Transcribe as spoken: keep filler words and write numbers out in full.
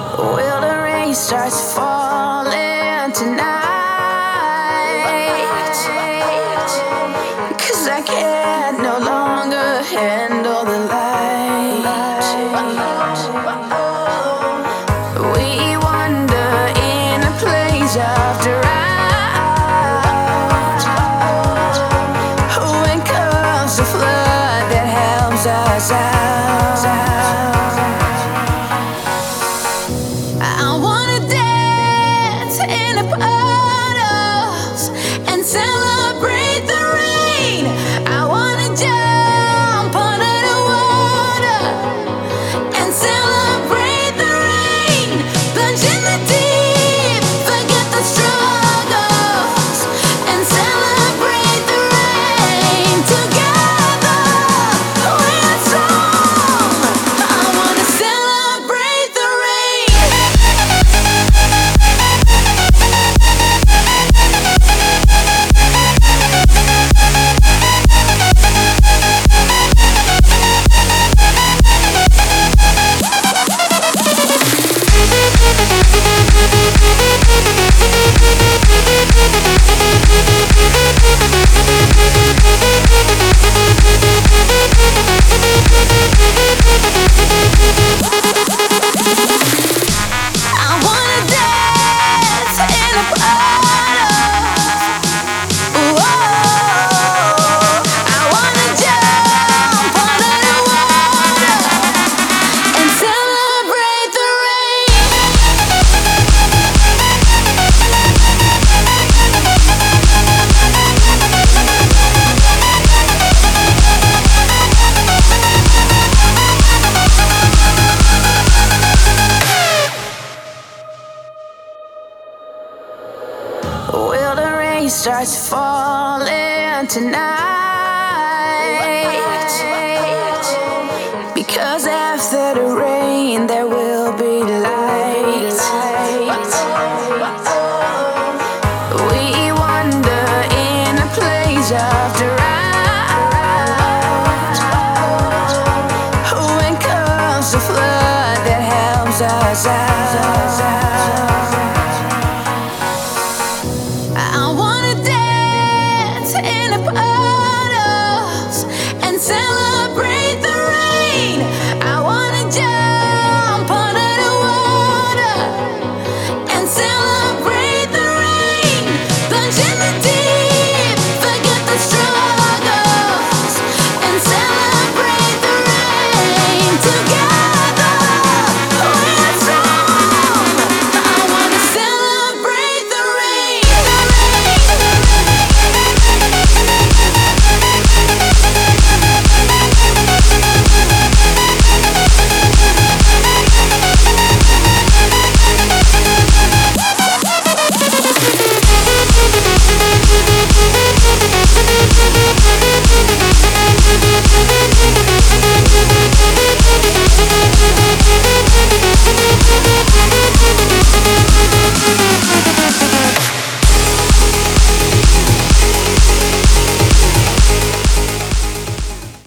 Will the rain starts falling tonight? 'Cause I can't no longer handle the light. We wander in a place of drought. When comes the flood that helps us out. I wanna dance in the puddles and celebrate the rain. I wanna jump under the water and celebrate the rain. Plunge in the deep, forget the struggles and celebrate the rain. Together we're strong. I wanna celebrate the rain. I wanna dance in the puddles. Whoa, I wanna jump under the water and celebrate the rain. Will the rain starts falling tonight? Because after the rain there will be light. We wander in a place of drought. When comes the flood that helps us out.